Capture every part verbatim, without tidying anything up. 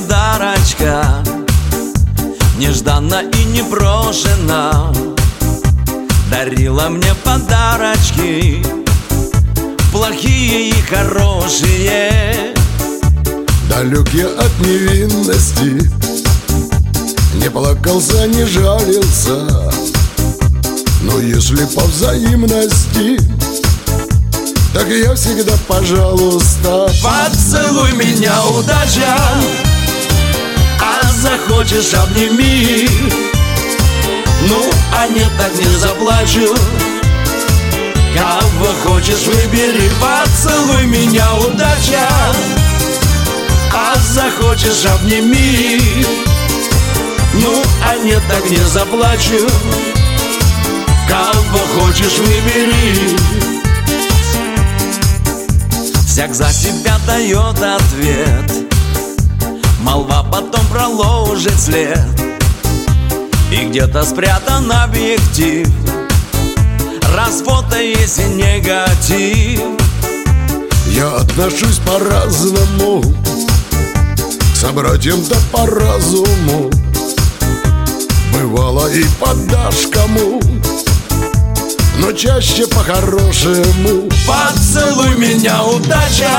подарочка, нежданно и непрошено дарила мне подарочки, плохие и хорошие. Далек я от невинности, не плакался, не жалился, но если по взаимности, так я всегда пожалуйста. Поцелуй меня, удача, а захочешь обними. Ну, а нет, так не заплачу. Кого хочешь выбери. Поцелуй меня, удача, а захочешь обними. Ну, а нет, так не заплачу. Кого хочешь выбери. Всяк за себя дает ответ, молва потом проложит след, и где-то спрятан объектив, раз фото есть и негатив. Я отношусь по-разному к собратьям-то по разуму. Бывало и подашь кому, но чаще по-хорошему. Поцелуй меня, удача,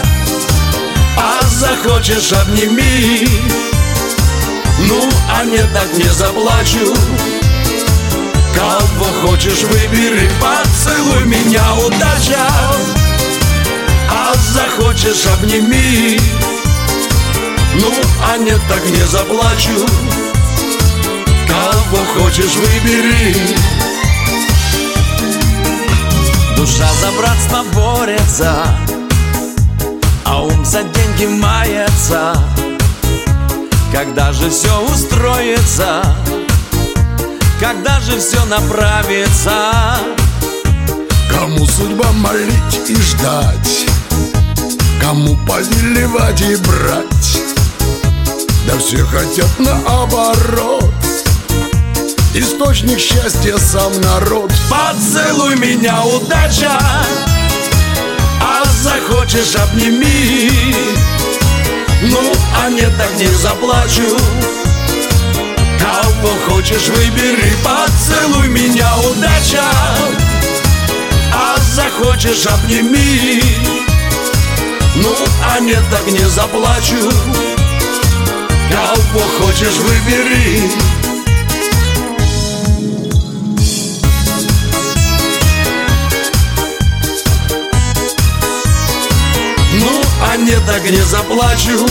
а захочешь обними. Ну, а не так не заплачу. Кого хочешь выбери. Поцелуй меня, удача, а захочешь обними. Ну, а не так не заплачу. Кого хочешь выбери. Душа за братство борется, а ум за деньги мается. Когда же все устроится, когда же все направится? Кому судьба молить и ждать, кому повелевать и брать, да все хотят наоборот. Источник счастья сам народ. Поцелуй меня, удача, а захочешь обними. Ну, а не так не заплачу. Кого хочешь выбери. Поцелуй меня, удача, а захочешь обними. Ну, а не так не заплачу. Кого хочешь выбери. Ну, а не так не заплачу.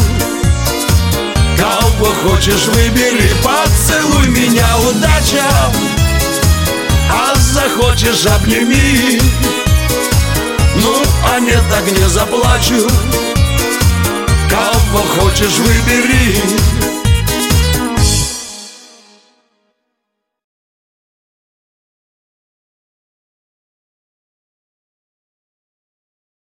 Кого хочешь выбери. Поцелуй меня, удача, а захочешь обними. Ну, а не так не заплачу. Кого хочешь выбери.